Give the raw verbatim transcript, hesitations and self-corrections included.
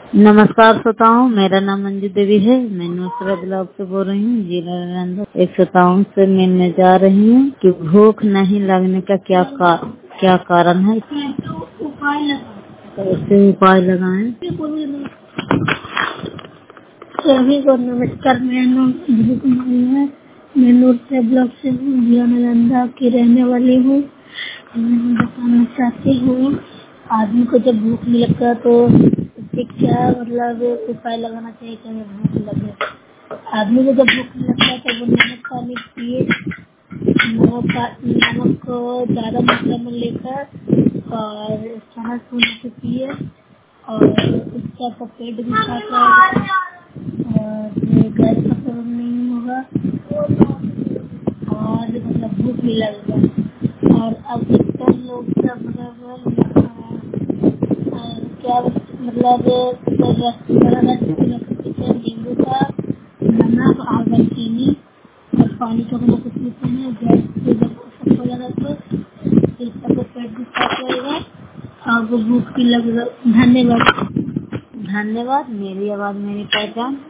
नमस्कार श्रोताओं, मेरा नाम मंजू देवी है। मैं नूसरा ब्लॉक से बोल रही हूँ, जिला नालंदा। एक श्रोताओं से मिलने जा रही हूँ कि भूख नहीं लगने का क्या का, क्या कारण है। कैसे उपाय लगाएं। सभी को नमस्कार। मेरा नाम भूख नहीं है। मैं नूसरा ब्लॉक से जिला नालंदा की रहने वाली हूँ। मैं बताना चाहती हूँ, आदमी को जब भूख नहीं लगता तो उसके क्या मतलब उपाय लगाना चाहिए कि हमें भूख लगे। आदमी को जब भूख नहीं लगता तो वो नमक पानी पिए। नमक नमक को ज्यादा मात्रा में लेकर और खाना सोने से पिए और उससे आपका पेट भी साफ रहेगा और गैस का प्रॉब्लम नहीं होगा और मतलब भूख भी लगेगा। और अब अधिकतर लोग क्या मतलब क्या मतलब नींबू का नमक और चीनी और पानी का बना कुछ पीते हैं। गैस से जब सबको लगा तो फिर सबको पेट भी साफ रहेगा और वो भूख भी लगेगा। धन्यवाद। धन्यवाद। मेरी आवाज मेरी पहचान।